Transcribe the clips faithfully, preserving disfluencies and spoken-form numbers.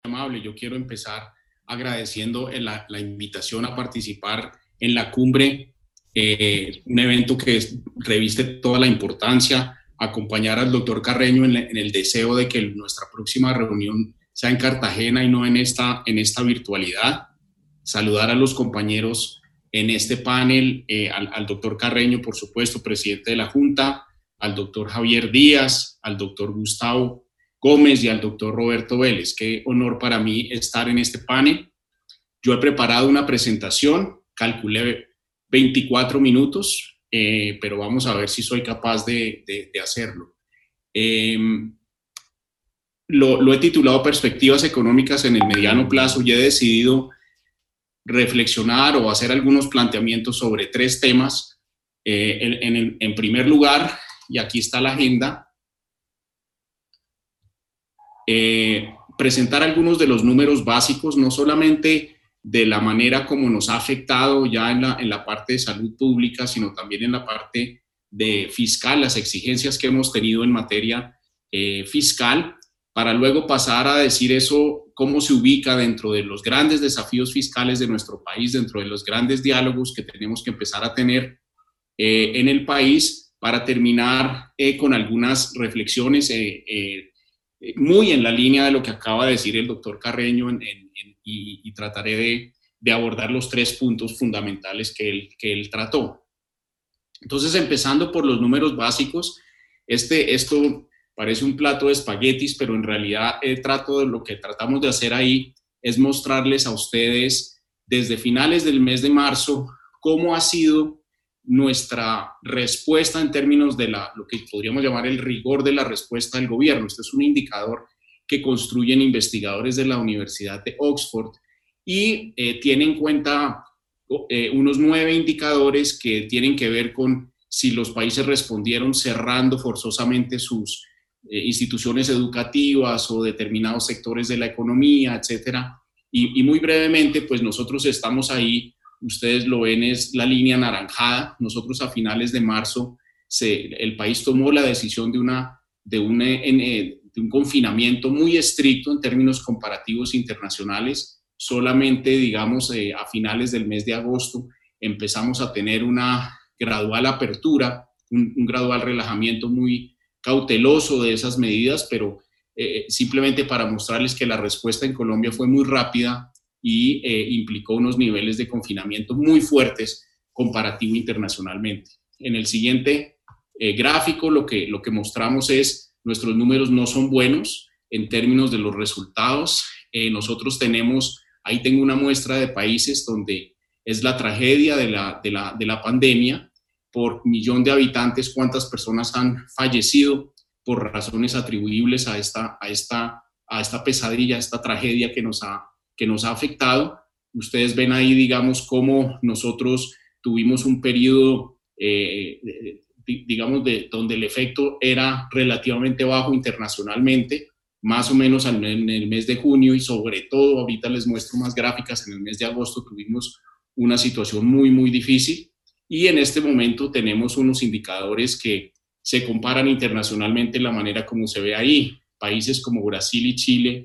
Amable. Yo quiero empezar agradeciendo la, la invitación a participar en la cumbre, eh, un evento que es, reviste toda la importancia, acompañar al doctor Carreño en, en el deseo de que nuestra próxima reunión sea en Cartagena y no en esta, en esta virtualidad. Saludar a los compañeros en este panel, eh, al, al doctor Carreño, por supuesto, presidente de la Junta, al doctor Javier Díaz, al doctor Gustavo Gómez y al doctor Roberto Vélez. Qué honor para mí estar en este panel. Yo he preparado una presentación, calculé veinticuatro minutos, eh, pero vamos a ver si soy capaz de, de, de hacerlo. Eh, lo, lo he titulado Perspectivas económicas en el mediano plazo y he decidido reflexionar o hacer algunos planteamientos sobre tres temas. Eh, en, en, en primer lugar, y aquí está la agenda, Eh, presentar algunos de los números básicos, no solamente de la manera como nos ha afectado ya en la, en la parte de salud pública, sino también en la parte de fiscal, las exigencias que hemos tenido en materia eh, fiscal, para luego pasar a decir eso, cómo se ubica dentro de los grandes desafíos fiscales de nuestro país, dentro de los grandes diálogos que tenemos que empezar a tener eh, en el país, para terminar eh, con algunas reflexiones eh, eh, muy en la línea de lo que acaba de decir el doctor Carreño en, en, en, y, y trataré de, de abordar los tres puntos fundamentales que él, que él trató. Entonces, empezando por los números básicos, este, esto parece un plato de espaguetis, pero en realidad el trato de lo que tratamos de hacer ahí es mostrarles a ustedes desde finales del mes de marzo cómo ha sido nuestra respuesta en términos de la, lo que podríamos llamar el rigor de la respuesta del gobierno. Este es un indicador que construyen investigadores de la Universidad de Oxford y eh, tiene en cuenta eh, unos nueve indicadores que tienen que ver con si los países respondieron cerrando forzosamente sus eh, instituciones educativas o determinados sectores de la economía, etcétera. Y, y muy brevemente, pues nosotros estamos ahí. Ustedes lo ven, es la línea anaranjada. Nosotros a finales de marzo se, el país tomó la decisión de, una, de, un, en, de un confinamiento muy estricto en términos comparativos internacionales. Solamente, digamos, eh, a finales del mes de agosto empezamos a tener una gradual apertura, un, un gradual relajamiento muy cauteloso de esas medidas, pero eh, simplemente para mostrarles que la respuesta en Colombia fue muy rápida y eh, implicó unos niveles de confinamiento muy fuertes comparativo internacionalmente. En el siguiente eh, gráfico lo que, lo que mostramos es nuestros números no son buenos en términos de los resultados. Eh, nosotros tenemos, ahí tengo una muestra de países donde es la tragedia de la, de la, de la pandemia. Por millón de habitantes, cuántas personas han fallecido por razones atribuibles a esta, a esta, a esta pesadilla, a esta tragedia que nos ha que nos ha afectado. Ustedes ven ahí, digamos, cómo nosotros tuvimos un periodo, eh, digamos, de, donde el efecto era relativamente bajo internacionalmente, más o menos en el mes de junio y sobre todo, ahorita les muestro más gráficas, en el mes de agosto tuvimos una situación muy, muy difícil y en este momento tenemos unos indicadores que se comparan internacionalmente de la manera como se ve ahí. Países como Brasil y Chile,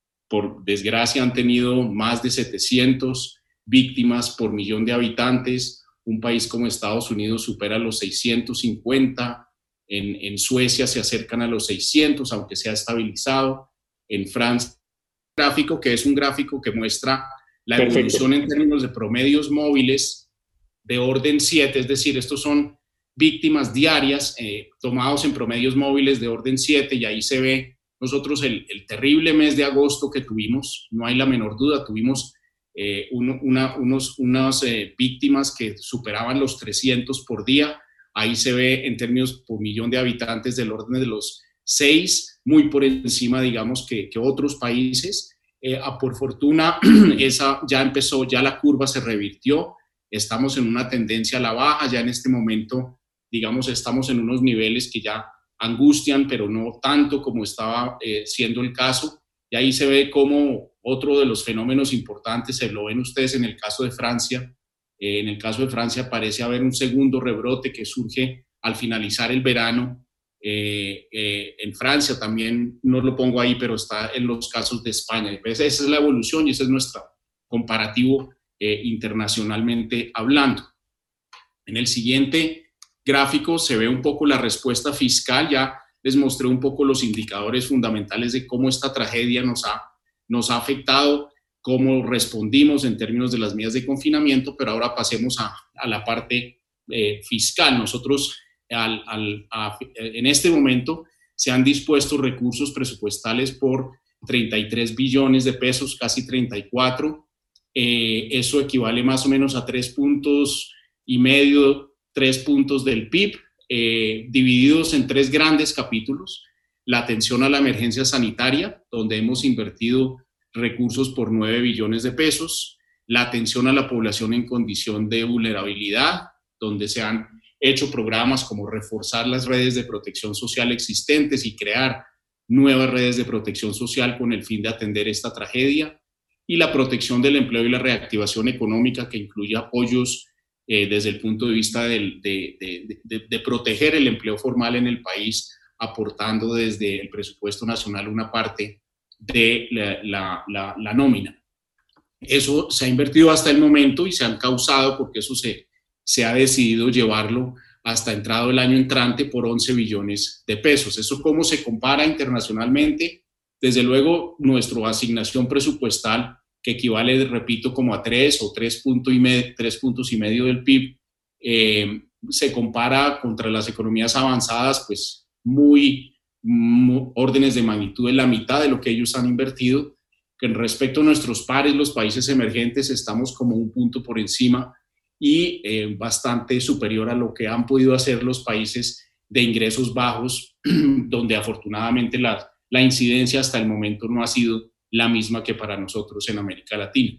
por desgracia, han tenido más de setecientas víctimas por millón de habitantes. Un país como Estados Unidos supera los seiscientos cincuenta. En, en Suecia se acercan a los seiscientos, aunque se ha estabilizado. En Francia, un gráfico que es un gráfico que muestra la Perfecto. Evolución en términos de promedios móviles de orden siete, es decir, estos son víctimas diarias eh, tomados en promedios móviles de orden siete, y ahí se ve nosotros el, el terrible mes de agosto que tuvimos, no hay la menor duda, tuvimos eh, uno, una, unos, unas eh, víctimas que superaban los trescientos por día. Ahí se ve en términos por millón de habitantes del orden de los seis, muy por encima, digamos, que, que otros países. Eh, a, por fortuna, esa ya empezó, ya la curva se revirtió, estamos en una tendencia a la baja, ya en este momento, digamos, estamos en unos niveles que ya angustian, pero no tanto como estaba eh, siendo el caso. Y ahí se ve como otro de los fenómenos importantes, se lo ven ustedes en el caso de Francia. Eh, en el caso de Francia parece haber un segundo rebrote que surge al finalizar el verano eh, eh, en Francia también, no lo pongo ahí, pero está en los casos de España. Esa es la evolución y ese es nuestro comparativo eh, internacionalmente hablando. En el siguiente gráfico se ve un poco la respuesta fiscal. Ya les mostré un poco los indicadores fundamentales de cómo esta tragedia nos ha, nos ha afectado, cómo respondimos en términos de las medidas de confinamiento, pero ahora pasemos a, a la parte eh, fiscal. Nosotros al, al, a, en este momento se han dispuesto recursos presupuestales por treinta y tres billones de pesos, casi treinta y cuatro. Eh, eso equivale más o menos a tres puntos y medio, tres puntos del P I B, eh, divididos en tres grandes capítulos. La atención a la emergencia sanitaria, donde hemos invertido recursos por nueve billones de pesos. La atención a la población en condición de vulnerabilidad, donde se han hecho programas como reforzar las redes de protección social existentes y crear nuevas redes de protección social con el fin de atender esta tragedia. Y la protección del empleo y la reactivación económica, que incluye apoyos eh, desde el punto de vista de, de, de, de, de proteger el empleo formal en el país, aportando desde el presupuesto nacional una parte de la, la, la, la nómina. Eso se ha invertido hasta el momento y se han causado, porque eso se, se ha decidido llevarlo hasta entrado el año entrante por once billones de pesos. ¿Eso cómo se compara internacionalmente? Desde luego, nuestra asignación presupuestal, que equivale, repito, como a tres o tres, punto y medio, tres puntos y medio del P I B, eh, se compara contra las economías avanzadas, pues muy, muy órdenes de magnitud de la mitad de lo que ellos han invertido, que en respecto a nuestros pares, los países emergentes, estamos como un punto por encima y eh, bastante superior a lo que han podido hacer los países de ingresos bajos, donde afortunadamente la, la incidencia hasta el momento no ha sido la misma que para nosotros en América Latina.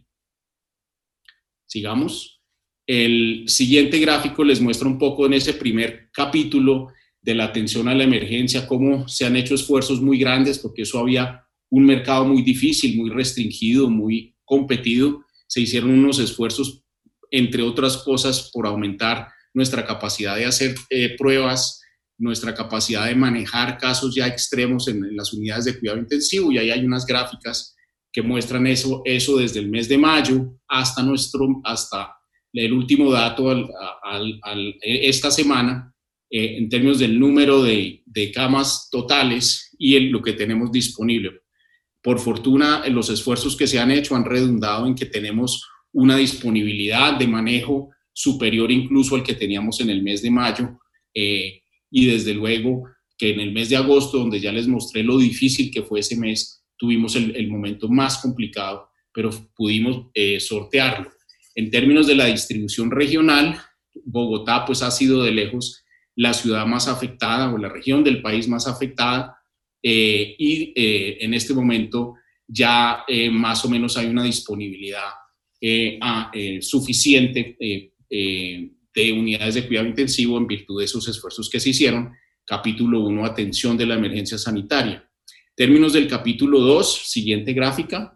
Sigamos. El siguiente gráfico les muestra un poco en ese primer capítulo de la atención a la emergencia, cómo se han hecho esfuerzos muy grandes, porque eso había un mercado muy difícil, muy restringido, muy competido. Se hicieron unos esfuerzos, entre otras cosas, por aumentar nuestra capacidad de hacer eh, pruebas, nuestra capacidad de manejar casos ya extremos en, en las unidades de cuidado intensivo, y ahí hay unas gráficas que muestran eso, eso desde el mes de mayo hasta, nuestro, hasta el último dato al, al, al, esta semana, eh, en términos del número de, de camas totales y el, lo que tenemos disponible. Por fortuna, los esfuerzos que se han hecho han redundado en que tenemos una disponibilidad de manejo superior incluso al que teníamos en el mes de mayo, eh, y desde luego que en el mes de agosto, donde ya les mostré lo difícil que fue ese mes, tuvimos el, el momento más complicado, pero pudimos eh, sortearlo. En términos de la distribución regional, Bogotá pues ha sido de lejos la ciudad más afectada o la región del país más afectada, eh, y eh, en este momento ya eh, más o menos hay una disponibilidad eh, a, eh, suficiente eh, eh, de unidades de cuidado intensivo en virtud de esos esfuerzos que se hicieron. Capítulo uno, atención de la emergencia sanitaria. Términos del capítulo dos, siguiente gráfica.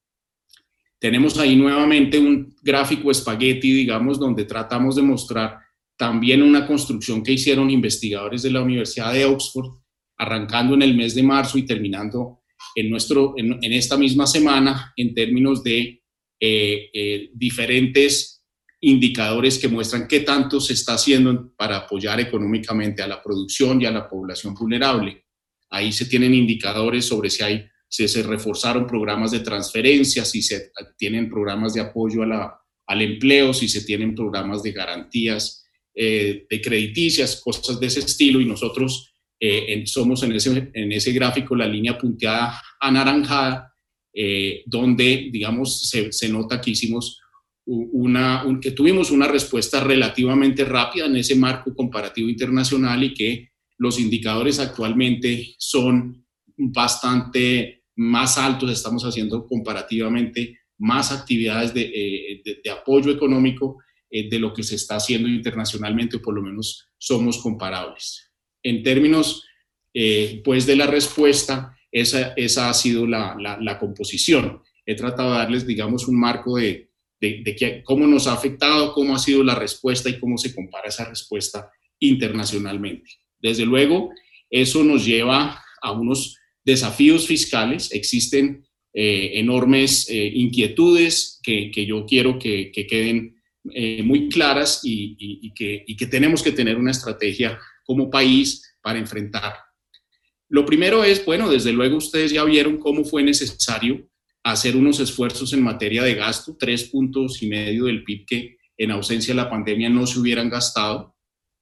Tenemos ahí nuevamente un gráfico espagueti, digamos, donde tratamos de mostrar también una construcción que hicieron investigadores de la Universidad de Oxford, arrancando en el mes de marzo y terminando en, nuestro, en, en esta misma semana, en términos de eh, eh, diferentes indicadores que muestran qué tanto se está haciendo para apoyar económicamente a la producción y a la población vulnerable. Ahí se tienen indicadores sobre si, hay, si se reforzaron programas de transferencia, si se tienen programas de apoyo a la, al empleo, si se tienen programas de garantías eh, de crediticias, cosas de ese estilo, y nosotros eh, en, somos en ese, en ese gráfico la línea punteada anaranjada, eh, donde, digamos, se, se nota que hicimos Una, un, que tuvimos una respuesta relativamente rápida en ese marco comparativo internacional y que los indicadores actualmente son bastante más altos. Estamos haciendo comparativamente más actividades de, eh, de, de apoyo económico eh, de lo que se está haciendo internacionalmente, o por lo menos somos comparables. En términos eh, pues de la respuesta, esa, esa ha sido la, la, la composición. He tratado de darles, digamos, un marco de De, de que, cómo nos ha afectado, cómo ha sido la respuesta y cómo se compara esa respuesta internacionalmente. Desde luego, Eso nos lleva a unos desafíos fiscales. Existen eh, enormes eh, inquietudes que, que yo quiero que, que queden eh, muy claras y, y, y, que, y que tenemos que tener una estrategia como país para enfrentar. Lo primero es, bueno, desde luego ustedes ya vieron cómo fue necesario hacer unos esfuerzos en materia de gasto, tres puntos y medio del P I B que en ausencia de la pandemia no se hubieran gastado.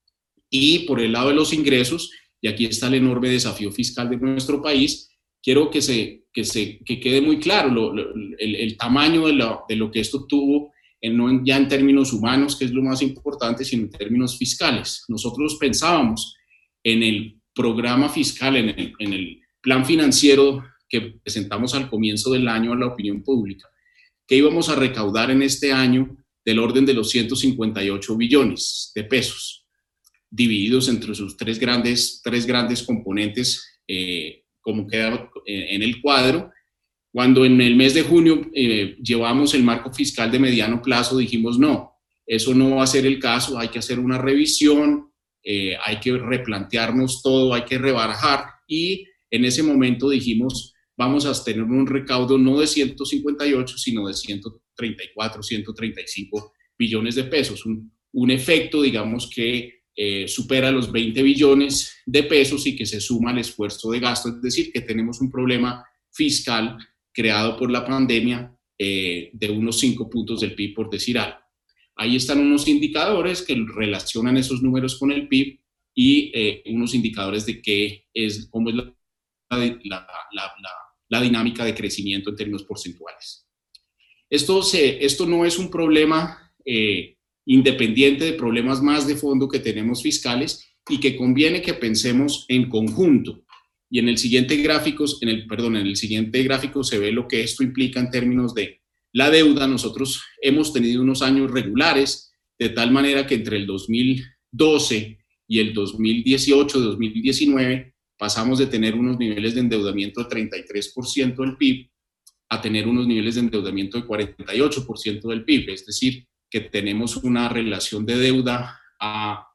Y por el lado de los ingresos, y aquí está el enorme desafío fiscal de nuestro país, quiero que, se, que, se, que quede muy claro lo, lo, el, el tamaño de lo, de lo que esto tuvo, en, no ya en términos humanos, que es lo más importante, sino en términos fiscales. Nosotros pensábamos en el programa fiscal, en el, en el plan financiero que presentamos al comienzo del año a la opinión pública, que íbamos a recaudar en este año del orden de los ciento cincuenta y ocho billones de pesos, divididos entre sus tres grandes, tres grandes componentes, eh, como queda en el cuadro. Cuando en el mes de junio eh, llevamos el marco fiscal de mediano plazo, dijimos no, eso no va a ser el caso, hay que hacer una revisión, eh, hay que replantearnos todo, hay que rebajar, y en ese momento dijimos vamos a tener un recaudo no de ciento cincuenta y ocho, sino de ciento treinta y cuatro, ciento treinta y cinco billones de pesos, un, un efecto, digamos, que eh, supera los veinte billones de pesos y que se suma al esfuerzo de gasto, es decir, que tenemos un problema fiscal creado por la pandemia eh, de unos cinco puntos del P I B, por decir algo. Ahí están unos indicadores que relacionan esos números con el P I B y eh, unos indicadores de qué es, cómo es la, la, la, la, la dinámica de crecimiento en términos porcentuales. Esto, se, esto no es un problema eh, independiente de problemas más de fondo que tenemos fiscales y que conviene que pensemos en conjunto. Y en el siguiente gráfico, en el, perdón, en el siguiente gráfico se ve lo que esto implica en términos de la deuda. Nosotros hemos tenido unos años regulares, de tal manera que entre el dos mil doce y el dos mil dieciocho, dos mil diecinueve, pasamos de tener unos niveles de endeudamiento de treinta y tres por ciento del P I B a tener unos niveles de endeudamiento de cuarenta y ocho por ciento del P I B, es decir, que tenemos una relación de deuda a, a,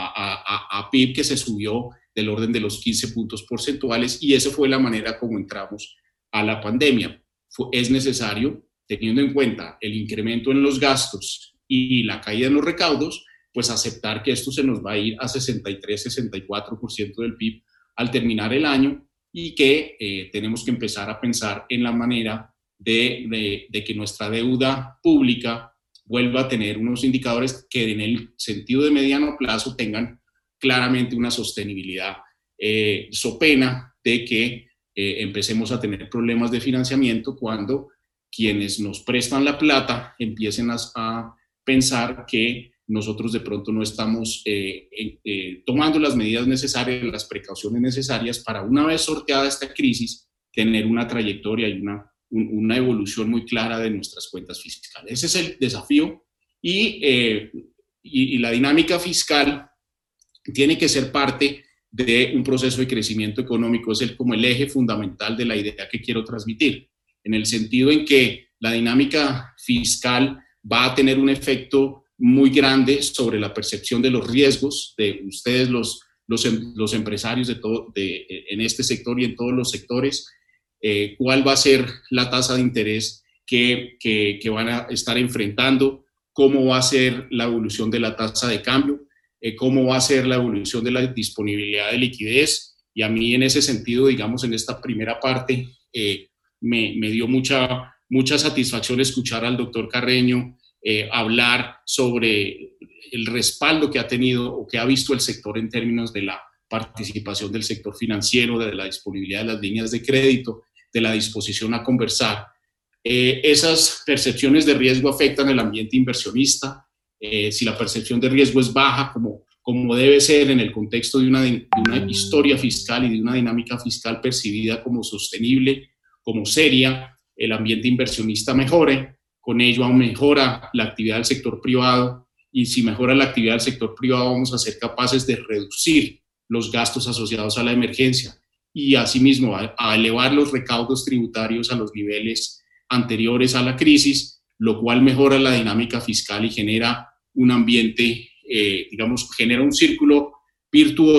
a, a P I B que se subió del orden de los quince puntos porcentuales, y esa fue la manera como entramos a la pandemia. Fue, es necesario, teniendo en cuenta el incremento en los gastos y la caída en los recaudos, pues aceptar que esto se nos va a ir a sesenta y tres, sesenta y cuatro por ciento del P I B al terminar el año, y que eh, tenemos que empezar a pensar en la manera de, de, de que nuestra deuda pública vuelva a tener unos indicadores que en el sentido de mediano plazo tengan claramente una sostenibilidad, eh, so pena de que eh, empecemos a tener problemas de financiamiento cuando quienes nos prestan la plata empiecen a, a pensar que nosotros de pronto no estamos eh, eh, tomando las medidas necesarias, las precauciones necesarias para, una vez sorteada esta crisis, tener una trayectoria y una, un, una evolución muy clara de nuestras cuentas fiscales. Ese es el desafío, y, eh, y, y la dinámica fiscal tiene que ser parte de un proceso de crecimiento económico, es el, como el eje fundamental de la idea que quiero transmitir, en el sentido en que la dinámica fiscal va a tener un efecto muy grande sobre la percepción de los riesgos de ustedes, los, los, los empresarios de todo, de, en este sector y en todos los sectores, eh, cuál va a ser la tasa de interés que, que, que van a estar enfrentando, cómo va a ser la evolución de la tasa de cambio, eh, cómo va a ser la evolución de la disponibilidad de liquidez. Y a mí en ese sentido, digamos, en esta primera parte, eh, me, me dio mucha, mucha satisfacción escuchar al doctor Carreño Eh, hablar sobre el respaldo que ha tenido o que ha visto el sector en términos de la participación del sector financiero, de la disponibilidad de las líneas de crédito, de la disposición a conversar. Eh, esas percepciones de riesgo afectan el ambiente inversionista. Eh, si la percepción de riesgo es baja, como, como debe ser en el contexto de una, de una historia fiscal y de una dinámica fiscal percibida como sostenible, como seria, el ambiente inversionista mejore. Con ello aún mejora la actividad del sector privado, y si mejora la actividad del sector privado vamos a ser capaces de reducir los gastos asociados a la emergencia y asimismo a, a elevar los recaudos tributarios a los niveles anteriores a la crisis, lo cual mejora la dinámica fiscal y genera un ambiente, eh, digamos, genera un círculo virtuoso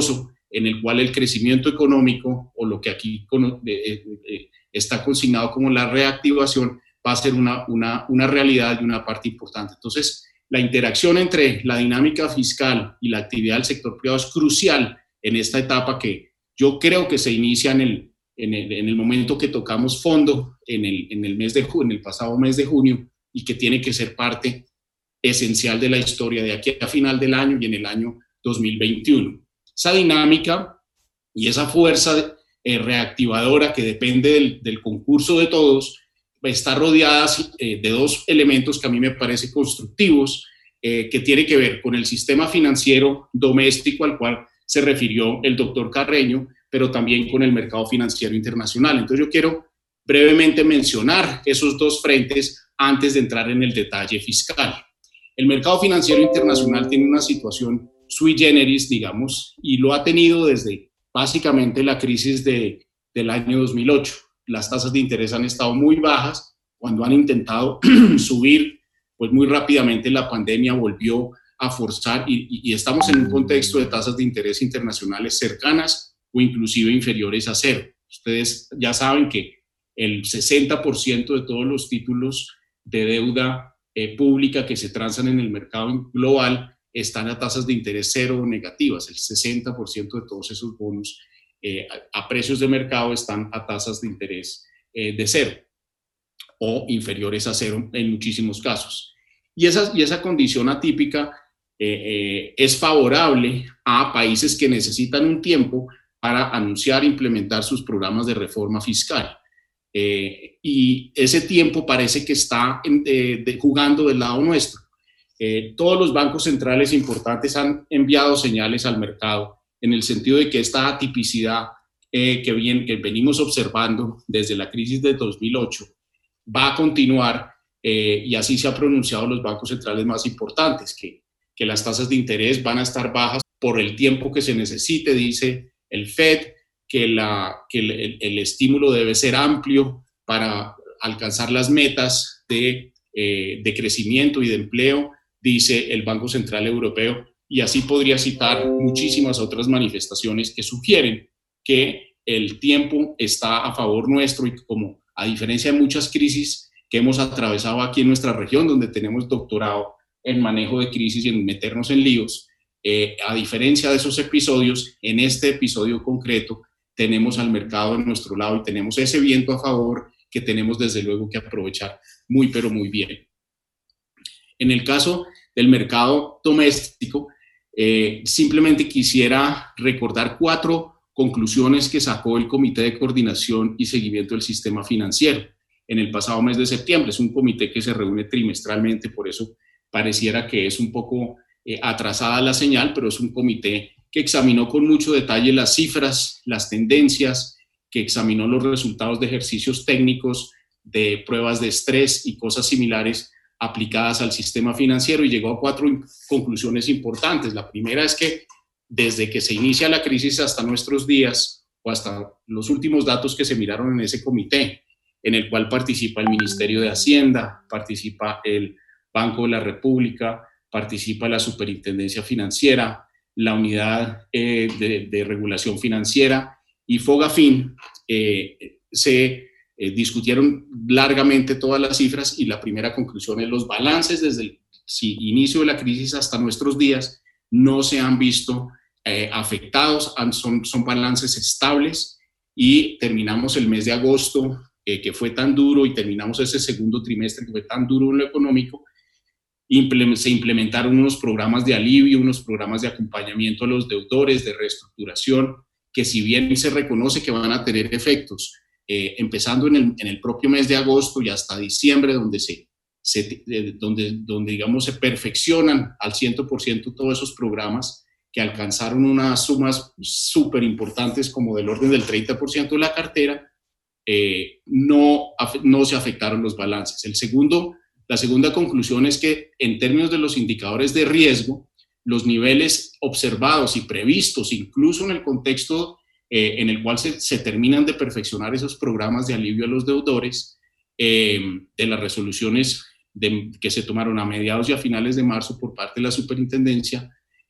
en el cual el crecimiento económico, o lo que aquí eh, eh, está consignado como la reactivación, va a ser una, una, una realidad y una parte importante. Entonces, la interacción entre la dinámica fiscal y la actividad del sector privado es crucial en esta etapa que yo creo que se inicia en el, en el, en el momento que tocamos fondo en el, en el mes de junio, en el pasado mes de junio, y que tiene que ser parte esencial de la historia de aquí a final del año y en el año dos mil veintiuno. Esa dinámica y esa fuerza eh, reactivadora que depende del, del concurso de todos está rodeada eh, de dos elementos que a mí me parecen constructivos, eh, que tiene que ver con el sistema financiero doméstico al cual se refirió el doctor Carreño, pero también con el mercado financiero internacional. Entonces yo quiero brevemente mencionar esos dos frentes antes de entrar en el detalle fiscal. El mercado financiero internacional tiene una situación sui generis, digamos, y lo ha tenido desde básicamente la crisis de, del año dos mil ocho. Las tasas de interés han estado muy bajas. Cuando han intentado subir, pues muy rápidamente la pandemia volvió a forzar y, y, y estamos en un contexto de tasas de interés internacionales cercanas o inclusive inferiores a cero. Ustedes ya saben que el sesenta por ciento de todos los títulos de deuda eh, pública que se transan en el mercado global están a tasas de interés cero o negativas. El sesenta por ciento de todos esos bonos eh, a, a precios de mercado están a tasas de interés eh, de cero o inferiores a cero en muchísimos casos. Y esa, y esa condición atípica eh, eh, es favorable a países que necesitan un tiempo para anunciar e implementar sus programas de reforma fiscal. Eh, y ese tiempo parece que está eh, de, jugando del lado nuestro. Eh, todos los bancos centrales importantes han enviado señales al mercado en el sentido de que esta atipicidad eh, que, bien, que venimos observando desde la crisis de dos mil ocho va a continuar eh, y así se han pronunciado los bancos centrales más importantes, que, que las tasas de interés van a estar bajas por el tiempo que se necesite, dice el Fed, que, la, que el, el, el estímulo debe ser amplio para alcanzar las metas de, eh, de crecimiento y de empleo, dice el Banco Central Europeo, y así podría citar muchísimas otras manifestaciones que sugieren que el tiempo está a favor nuestro y como a diferencia de muchas crisis que hemos atravesado aquí en nuestra región, donde tenemos doctorado en manejo de crisis y en meternos en líos, eh, a diferencia de esos episodios, en este episodio concreto tenemos al mercado de nuestro lado y tenemos ese viento a favor que tenemos desde luego que aprovechar muy pero muy bien. En el caso del mercado doméstico, eh, simplemente quisiera recordar cuatro conclusiones que sacó el Comité de Coordinación y Seguimiento del Sistema Financiero en el pasado mes de septiembre. Es un comité que se reúne trimestralmente, por eso pareciera que es un poco eh, atrasada la señal, pero es un comité que examinó con mucho detalle las cifras, las tendencias, que examinó los resultados de ejercicios técnicos, de pruebas de estrés y cosas similares aplicadas al sistema financiero y llegó a cuatro conclusiones importantes. La primera es que desde que se inicia la crisis hasta nuestros días, o hasta los últimos datos que se miraron en ese comité, en el cual participa el Ministerio de Hacienda, participa el Banco de la República, participa la Superintendencia Financiera, la Unidad eh, de, de Regulación Financiera y Fogafín, eh, se eh, discutieron largamente todas las cifras y la primera conclusión es los balances desde el sí, inicio de la crisis hasta nuestros días no se han visto eh, afectados, son, son balances estables y terminamos el mes de agosto eh, que fue tan duro y terminamos ese segundo trimestre que fue tan duro en lo económico. Se implementaron unos programas de alivio, unos programas de acompañamiento a los deudores, de reestructuración, que si bien se reconoce que van a tener efectos, eh, empezando en el, en el propio mes de agosto y hasta diciembre, donde, se, se, eh, donde, donde digamos, se perfeccionan al cien por ciento todos esos programas que alcanzaron unas sumas súper importantes como del orden del treinta por ciento de la cartera, eh, no, no se afectaron los balances. El segundo... La segunda conclusión es que en términos de los indicadores de riesgo, los niveles observados y previstos, incluso en el contexto eh, en el cual se, se terminan de perfeccionar esos programas de alivio a los deudores, eh, de las resoluciones de, que se tomaron a mediados y a finales de marzo por parte de la superintendencia,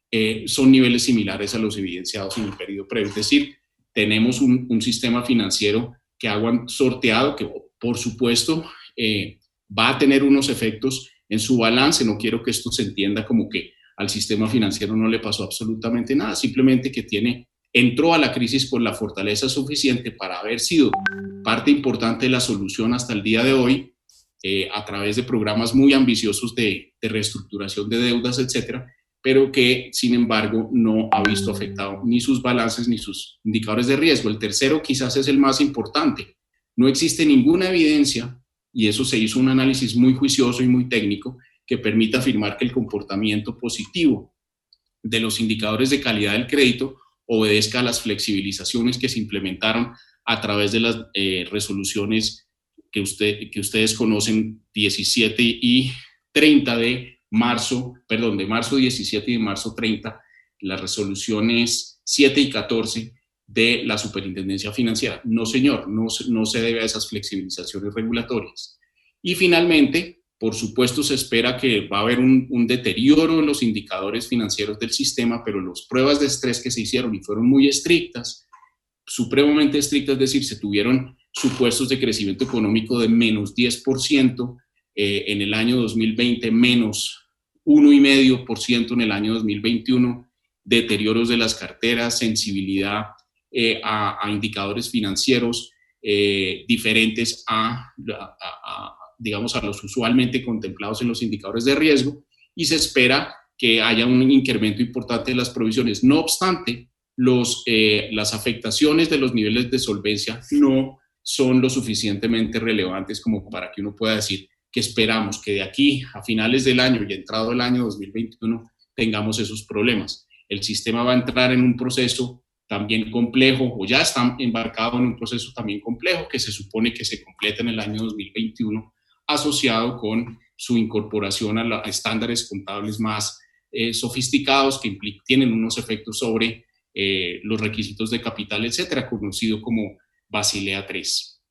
eh, son niveles similares a los evidenciados en el periodo previo. Es decir, tenemos un, un sistema financiero que ha sorteado, que por supuesto eh, va a tener unos efectos en su balance. No quiero que esto se entienda como que al sistema financiero no le pasó absolutamente nada, simplemente que tiene, entró a la crisis con la fortaleza suficiente para haber sido parte importante de la solución hasta el día de hoy, eh, a través de programas muy ambiciosos de, de reestructuración de deudas, etcétera, pero que, sin embargo, no ha visto afectado ni sus balances ni sus indicadores de riesgo. El tercero quizás es el más importante. No existe ninguna evidencia, y eso se hizo un análisis muy juicioso y muy técnico, que permita afirmar que el comportamiento positivo de los indicadores de calidad del crédito obedezca a las flexibilizaciones que se implementaron a través de las eh, resoluciones que, usted, que ustedes conocen, diecisiete y treinta de marzo, perdón, de marzo diecisiete y de marzo treinta, las resoluciones siete y catorce de la Superintendencia Financiera. No, señor, no, no se debe a esas flexibilizaciones regulatorias. Y finalmente, por supuesto, se espera que va a haber un, un deterioro en los indicadores financieros del sistema, pero las pruebas de estrés que se hicieron y fueron muy estrictas, supremamente estrictas, es decir, se tuvieron supuestos de crecimiento económico de menos diez por ciento eh, en el año dos mil veinte, menos uno coma cinco por ciento en el año dos mil veintiuno, deterioros de las carteras, sensibilidad eh, a, a indicadores financieros eh, diferentes a, a, a digamos, a los usualmente contemplados en los indicadores de riesgo, y se espera que haya un incremento importante de las provisiones. No obstante, los, eh, las afectaciones de los niveles de solvencia no son lo suficientemente relevantes como para que uno pueda decir que esperamos que de aquí a finales del año y entrado el año dos mil veintiuno tengamos esos problemas. El sistema va a entrar en un proceso también complejo, o ya está embarcado en un proceso también complejo, que se supone que se completa en el año dos mil veintiuno, asociado con su incorporación a, la, a estándares contables más eh, sofisticados que tienen unos efectos sobre eh, los requisitos de capital, etcétera, conocido como Basilea tres.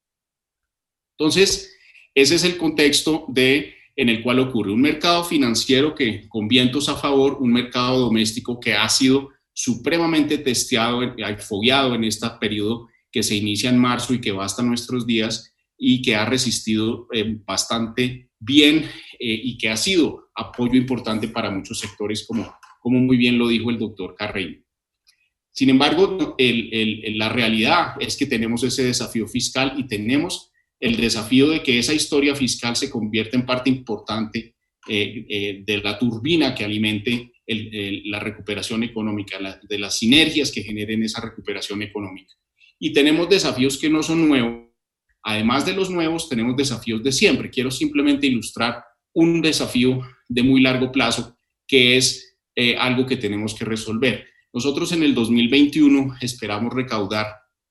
Entonces, ese es el contexto de, en el cual ocurre un mercado financiero que, con vientos a favor, un mercado doméstico que ha sido supremamente testeado, fogueado en este periodo que se inicia en marzo y que va hasta nuestros días, y que ha resistido eh, bastante bien eh, y que ha sido apoyo importante para muchos sectores, como, como muy bien lo dijo el doctor Carreño. Sin embargo, el, el, la realidad es que tenemos ese desafío fiscal y tenemos el desafío de que esa historia fiscal se convierta en parte importante eh, eh, de la turbina que alimente el, el, la recuperación económica, la, de las sinergias que generen esa recuperación económica. Y tenemos desafíos que no son nuevos. Además de los nuevos, tenemos desafíos de siempre. Quiero simplemente ilustrar un desafío de muy largo plazo, que es eh, algo que tenemos que resolver. Nosotros en el dos mil veintiuno esperamos recaudar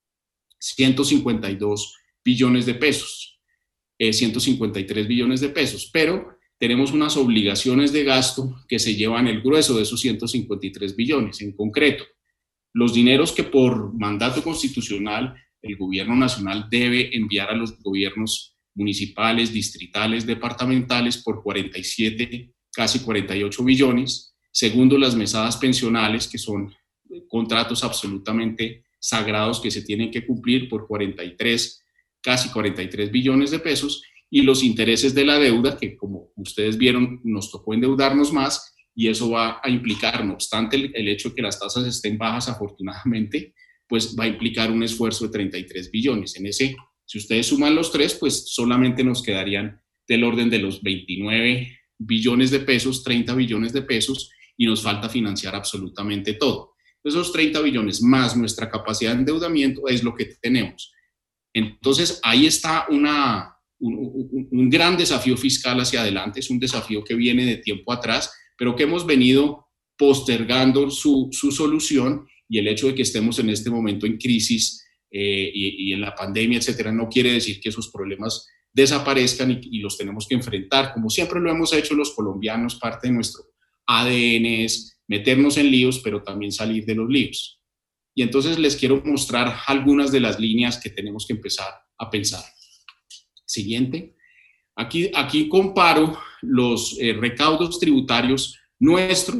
ciento cincuenta y dos billones de pesos, eh, ciento cincuenta y tres billones de pesos, pero tenemos unas obligaciones de gasto que se llevan el grueso de esos ciento cincuenta y tres billones. En concreto, los dineros que por mandato constitucional el gobierno nacional debe enviar a los gobiernos municipales, distritales, departamentales por cuarenta y siete, casi cuarenta y ocho billones. Segundo, las mesadas pensionales, que son contratos absolutamente sagrados que se tienen que cumplir por cuarenta y tres, casi cuarenta y tres billones de pesos. Y los intereses de la deuda, que como ustedes vieron, nos tocó endeudarnos más, y eso va a implicar, no obstante el, el hecho de que las tasas estén bajas afortunadamente, pues va a implicar un esfuerzo de treinta y tres billones. En ese, si ustedes suman los tres, pues solamente nos quedarían del orden de los veintinueve billones de pesos, treinta billones de pesos, y nos falta financiar absolutamente todo. Esos treinta billones más nuestra capacidad de endeudamiento es lo que tenemos. Entonces, ahí está una, un, un, un gran desafío fiscal hacia adelante. Es un desafío que viene de tiempo atrás, pero que hemos venido postergando su, su solución. Y el hecho de que estemos en este momento en crisis eh, y, y en la pandemia, etcétera, no quiere decir que esos problemas desaparezcan y, y los tenemos que enfrentar, como siempre lo hemos hecho los colombianos. Parte de nuestro A D N es meternos en líos, pero también salir de los líos. Y entonces les quiero mostrar algunas de las líneas que tenemos que empezar a pensar. Siguiente. Aquí, aquí comparo los eh, recaudos tributarios nuestros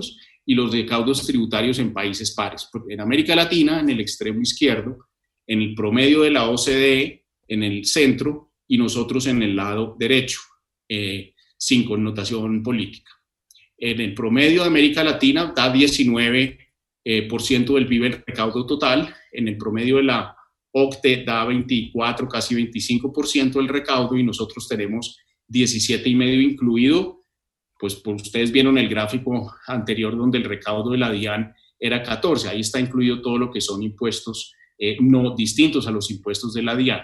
y los recaudos tributarios en países pares. En América Latina, en el extremo izquierdo, en el promedio de la O C D E, en el centro, y nosotros en el lado derecho, eh, sin connotación política. En el promedio de América Latina da diecinueve por ciento eh, del P I B el recaudo total, en el promedio de la O C D E da veinticuatro, casi veinticinco por ciento del recaudo, y nosotros tenemos diecisiete y medio incluido. Pues, pues ustedes vieron el gráfico anterior donde el recaudo de la DIAN era catorce, ahí está incluido todo lo que son impuestos eh, no distintos a los impuestos de la DIAN,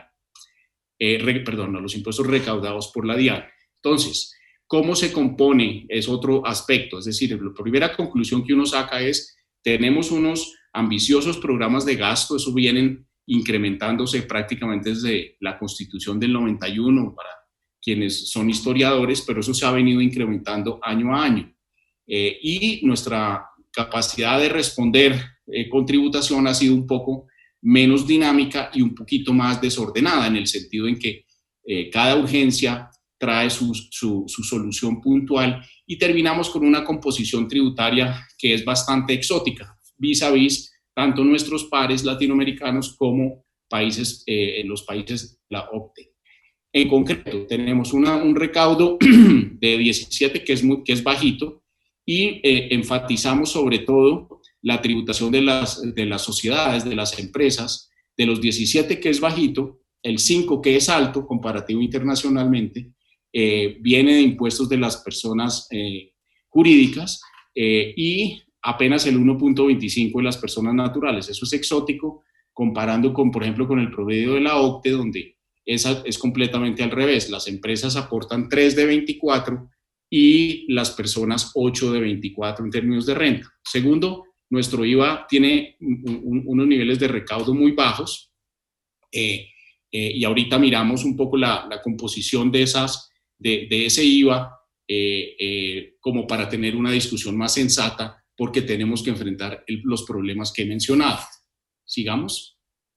eh, re, perdón, a los impuestos recaudados por la DIAN. Entonces, ¿cómo se compone? Es otro aspecto, es decir, la primera conclusión que uno saca es, tenemos unos ambiciosos programas de gasto, eso vienen incrementándose prácticamente desde la Constitución del noventa y uno, para quienes son historiadores, pero eso se ha venido incrementando año a año. Eh, y nuestra capacidad de responder eh, con tributación ha sido un poco menos dinámica y un poquito más desordenada, en el sentido en que eh, cada urgencia trae su, su, su solución puntual y terminamos con una composición tributaria que es bastante exótica, vis a vis tanto nuestros pares latinoamericanos como países, eh, en los países de la O C D E. En concreto, tenemos una, un recaudo de diecisiete que es, muy, que es bajito y eh, enfatizamos sobre todo la tributación de las, de las sociedades, de las empresas, de los diecisiete que es bajito, el cinco que es alto comparativo internacionalmente, eh, viene de impuestos de las personas eh, jurídicas eh, y apenas el uno punto veinticinco de las personas naturales. Eso es exótico comparando con, por ejemplo, con el promedio de la O C D E, donde esa es completamente al revés. Las empresas aportan tres de veinticuatro y las personas ocho de veinticuatro en términos de renta. Segundo, nuestro I V A tiene un, un, unos niveles de recaudo muy bajos eh, eh, y ahorita miramos un poco la, la composición de, esas, de, de ese I V A eh, eh, como para tener una discusión más sensata, porque tenemos que enfrentar el, los problemas que he mencionado. Sigamos.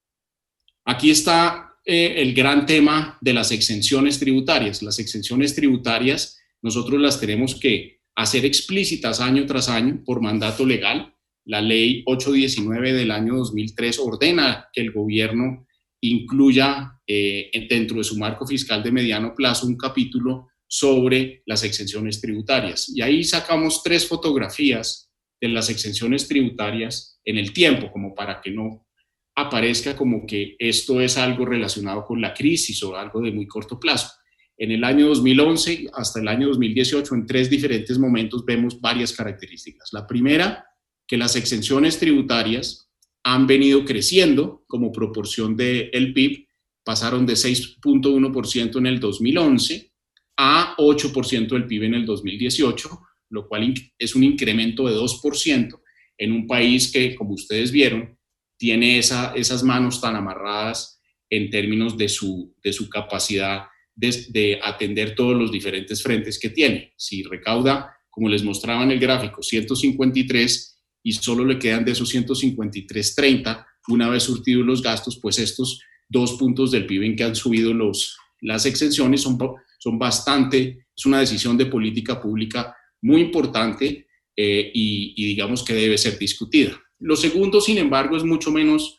Aquí está Eh, el gran tema de las exenciones tributarias. Las exenciones tributarias nosotros las tenemos que hacer explícitas año tras año por mandato legal. La ley ochocientos diecinueve del año dos mil tres ordena que el gobierno incluya eh, dentro de su marco fiscal de mediano plazo un capítulo sobre las exenciones tributarias. Y ahí sacamos tres fotografías de las exenciones tributarias en el tiempo, como para que no aparezca como que esto es algo relacionado con la crisis o algo de muy corto plazo. En el año dos mil once hasta el año dos mil dieciocho, en tres diferentes momentos, vemos varias características. La primera, que las exenciones tributarias han venido creciendo como proporción del P I B, pasaron de seis punto uno por ciento en el dos mil once a ocho por ciento del P I B en el dos mil dieciocho, lo cual es un incremento de dos por ciento en un país que, como ustedes vieron, tiene esa, esas manos tan amarradas en términos de su, de su capacidad de, de atender todos los diferentes frentes que tiene. Si recauda, como les mostraba en el gráfico, ciento cincuenta y tres y solo le quedan de esos ciento cincuenta y tres, treinta, una vez surtidos los gastos, pues estos dos puntos del P I B en que han subido los, las exenciones son, son bastante, es una decisión de política pública muy importante eh, y, y digamos que debe ser discutida. Lo segundo, sin embargo, es mucho menos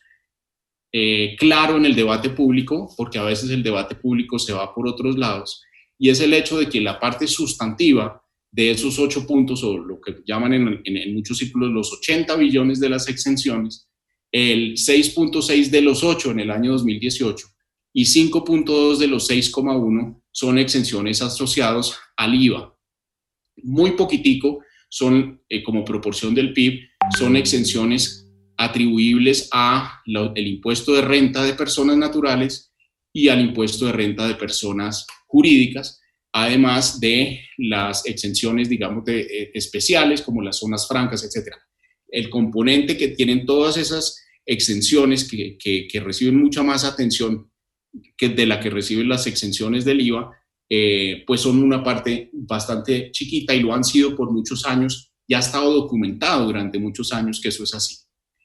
eh, claro en el debate público, porque a veces el debate público se va por otros lados, y es el hecho de que la parte sustantiva de esos ocho puntos, o lo que llaman en, en, en muchos círculos los ochenta billones de las exenciones, el seis punto seis de los ocho en el año dos mil dieciocho y cinco punto dos de los seis coma uno son exenciones asociados al I V A. Muy poquitico son, eh, como proporción del P I B, son exenciones atribuibles a lo, el impuesto de renta de personas naturales y al impuesto de renta de personas jurídicas, además de las exenciones, digamos, de, eh, especiales como las zonas francas, etcétera. El componente que tienen todas esas exenciones que, que, que reciben mucha más atención que de la que reciben las exenciones del I V A, eh, pues son una parte bastante chiquita y lo han sido por muchos años. Ya ha estado documentado durante muchos años que eso es así.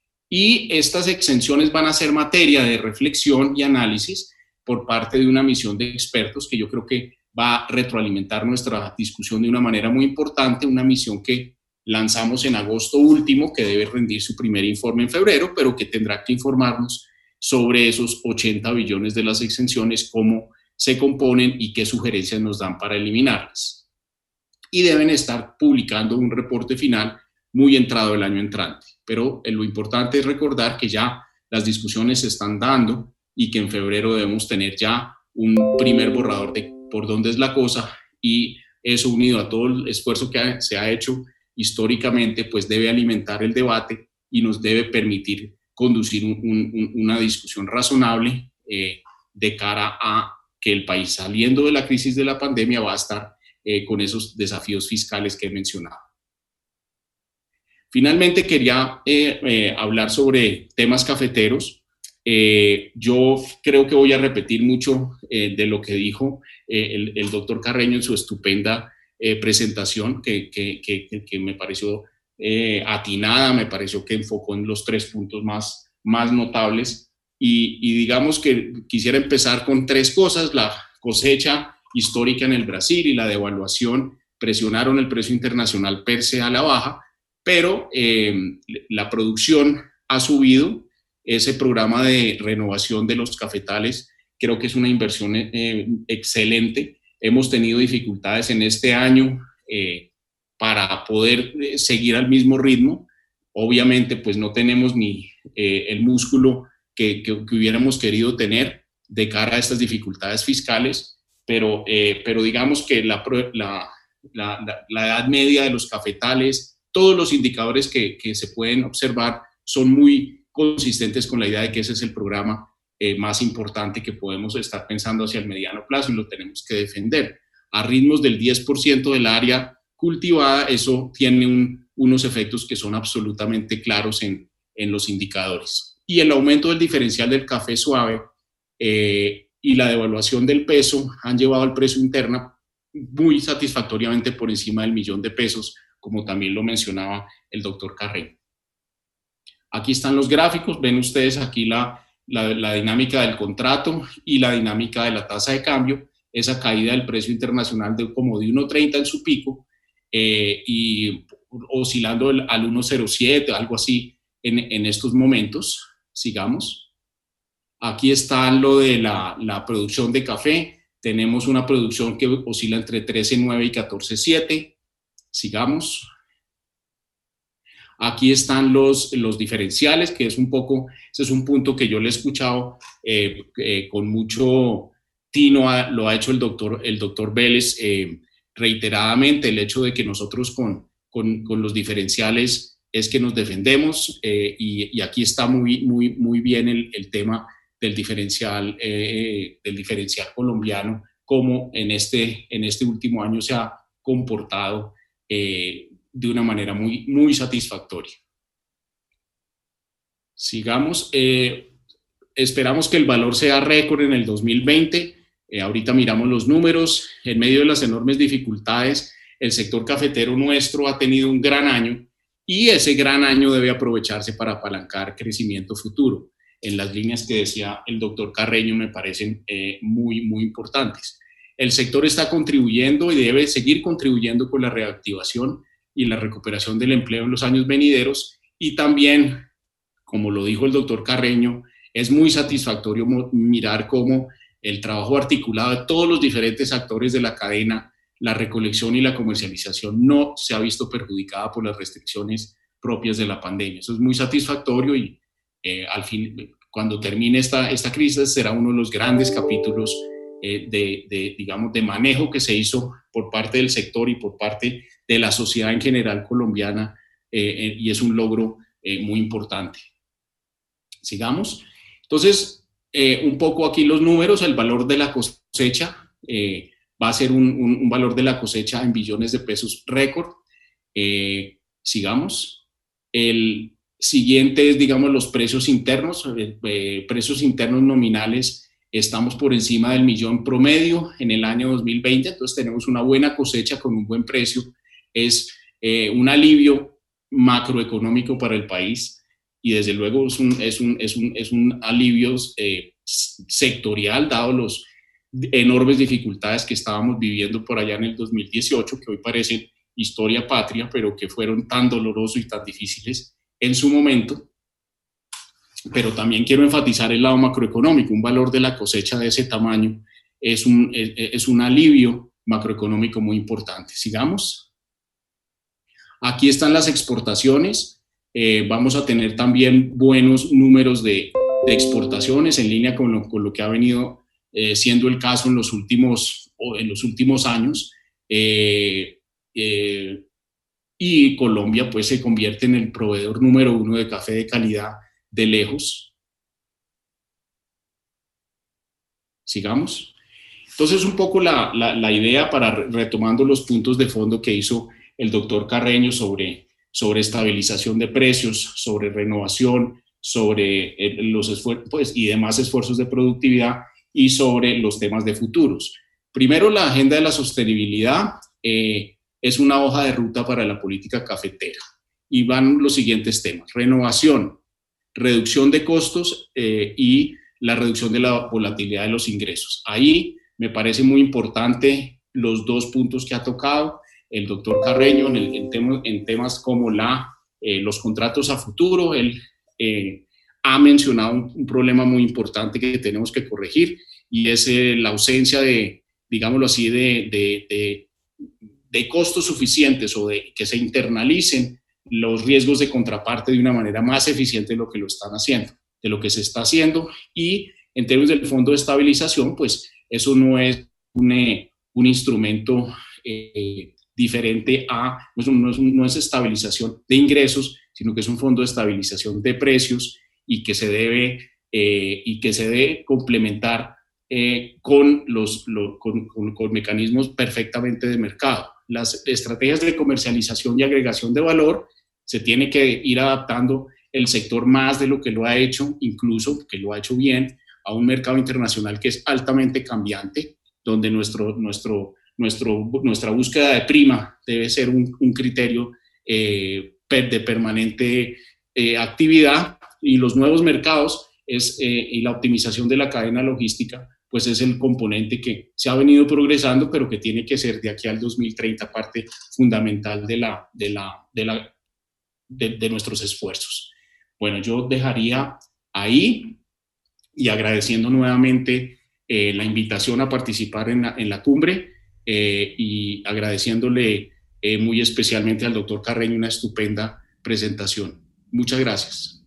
Y estas exenciones van a ser materia de reflexión y análisis por parte de una misión de expertos que yo creo que va a retroalimentar nuestra discusión de una manera muy importante, una misión que lanzamos en agosto último, que debe rendir su primer informe en febrero, pero que tendrá que informarnos sobre esos ochenta billones de las exenciones, cómo se componen y qué sugerencias nos dan para eliminarlas. Y deben estar publicando un reporte final muy entrado el año entrante. Pero lo importante es recordar que ya las discusiones se están dando y que en febrero debemos tener ya un primer borrador de por dónde es la cosa, y eso, unido a todo el esfuerzo que se ha hecho históricamente, pues debe alimentar el debate y nos debe permitir conducir un, un, una discusión razonable eh, de cara a que el país, saliendo de la crisis de la pandemia, va a estar eh, con esos desafíos fiscales que he mencionado. Finalmente, quería eh, eh, hablar sobre temas cafeteros. Eh, yo creo que voy a repetir mucho eh, de lo que dijo eh, el, el doctor Carreño en su estupenda eh, presentación, que, que, que, que me pareció eh, atinada, me pareció que enfocó en los tres puntos más, más notables. Y, y digamos que quisiera empezar con tres cosas: la cosecha histórica en el Brasil y la devaluación presionaron el precio internacional per se a la baja, pero eh, la producción ha subido. Ese programa de renovación de los cafetales creo que es una inversión eh, excelente. Hemos tenido dificultades en este año eh, para poder eh, seguir al mismo ritmo. Obviamente, pues no tenemos ni eh, el músculo que, que, que hubiéramos querido tener de cara a estas dificultades fiscales, pero, eh, pero digamos que la, la, la, la edad media de los cafetales, todos los indicadores que, que se pueden observar son muy consistentes con la idea de que ese es el programa eh, más importante que podemos estar pensando hacia el mediano plazo, y lo tenemos que defender. A ritmos del diez por ciento del área cultivada, eso tiene un, unos efectos que son absolutamente claros en, en los indicadores. Y el aumento del diferencial del café suave eh, y la devaluación del peso han llevado al precio interno muy satisfactoriamente por encima del millón de pesos, como también lo mencionaba el doctor Carreño. Aquí están los gráficos, ven ustedes aquí la, la, la dinámica del contrato y la dinámica de la tasa de cambio, esa caída del precio internacional de como de uno treinta en su pico eh, y oscilando al uno coma cero siete, algo así en, en estos momentos. Sigamos. Aquí está lo de la, la producción de café, tenemos una producción que oscila entre trece punto nueve y catorce punto siete. Sigamos. Aquí están los, los diferenciales, que es un poco, ese es un punto que yo le he escuchado eh, eh, con mucho tino, a, lo ha hecho el doctor, el doctor Vélez eh, reiteradamente, el hecho de que nosotros con, con, con los diferenciales es que nos defendemos eh, y, y aquí está muy, muy, muy bien el, el tema del diferencial, eh, del diferencial colombiano, cómo en este, en este último año se ha comportado eh, de una manera muy, muy satisfactoria. Sigamos. Eh, esperamos que el valor sea récord en el dos mil veinte. Eh, ahorita miramos los números. En medio de las enormes dificultades, el sector cafetero nuestro ha tenido un gran año, y ese gran año debe aprovecharse para apalancar crecimiento futuro. En las líneas que decía el doctor Carreño me parecen eh, muy, muy importantes. El sector está contribuyendo y debe seguir contribuyendo con la reactivación y la recuperación del empleo en los años venideros, y también, como lo dijo el doctor Carreño, es muy satisfactorio mirar cómo el trabajo articulado de todos los diferentes actores de la cadena, la recolección y la comercialización, no se ha visto perjudicada por las restricciones propias de la pandemia. Eso es muy satisfactorio, y eh, al fin, cuando termine esta, esta crisis, será uno de los grandes capítulos eh, de, de, digamos, de manejo que se hizo por parte del sector y por parte de la sociedad en general colombiana, eh, y es un logro eh, muy importante. Sigamos. Entonces, eh, un poco aquí los números. El valor de la cosecha eh, va a ser un, un, un valor de la cosecha en billones de pesos récord. Eh, sigamos. El siguiente es, digamos, los precios internos. Eh, precios internos nominales, estamos por encima del millón promedio en el año dos mil veinte, entonces tenemos una buena cosecha con un buen precio. Es eh, un alivio macroeconómico para el país, y desde luego es un, es un, es un, es un alivio eh, sectorial, dado los enormes dificultades que estábamos viviendo por allá en el dos mil dieciocho, que hoy parecen historia patria, pero que fueron tan dolorosos y tan difíciles en su momento. Pero también quiero enfatizar el lado macroeconómico. Un valor de la cosecha de ese tamaño es un, es, es un alivio macroeconómico muy importante. Sigamos. Aquí están las exportaciones. Eh, vamos a tener también buenos números de, de exportaciones en línea con lo, con lo que ha venido eh, siendo el caso en los últimos, en los últimos años. Eh, eh, y Colombia pues se convierte en el proveedor número uno de café de calidad de lejos. Sigamos. Entonces, un poco la, la, la idea para retomando los puntos de fondo que hizo el doctor Carreño sobre, sobre estabilización de precios, sobre renovación, sobre los esfuerzos pues, y demás esfuerzos de productividad y sobre los temas de futuros. Primero, la agenda de la sostenibilidad eh, es una hoja de ruta para la política cafetera y van los siguientes temas: renovación, reducción de costos eh, y la reducción de la volatilidad de los ingresos. Ahí me parece muy importante los dos puntos que ha tocado el doctor Carreño en, el, en, temas, en temas como la, eh, los contratos a futuro. Él eh, ha mencionado un, un problema muy importante que tenemos que corregir y es eh, la ausencia de, digámoslo así, de, de, de, de costos suficientes o de que se internalicen los riesgos de contraparte de una manera más eficiente de lo que lo están haciendo, de lo que se está haciendo. Y en términos del fondo de estabilización, pues eso no es un, eh, un instrumento eh, diferente a, pues no, es, no es estabilización de ingresos, sino que es un fondo de estabilización de precios y que se debe, eh, y que se debe complementar eh, con, los, lo, con, con, con mecanismos perfectamente de mercado. Las estrategias de comercialización y agregación de valor se tiene que ir adaptando el sector más de lo que lo ha hecho, incluso que lo ha hecho bien, a un mercado internacional que es altamente cambiante, donde nuestro, nuestro, nuestro, nuestra búsqueda de prima debe ser un, un criterio eh, de permanente eh, actividad, y los nuevos mercados es, eh, y la optimización de la cadena logística pues es el componente que se ha venido progresando, pero que tiene que ser de aquí al dos mil treinta parte fundamental de, la, de, la, de, la, de, de nuestros esfuerzos. Bueno, yo dejaría ahí y agradeciendo nuevamente eh, la invitación a participar en la, en la cumbre eh, y agradeciéndole eh, muy especialmente al doctor Carreño una estupenda presentación. Muchas gracias.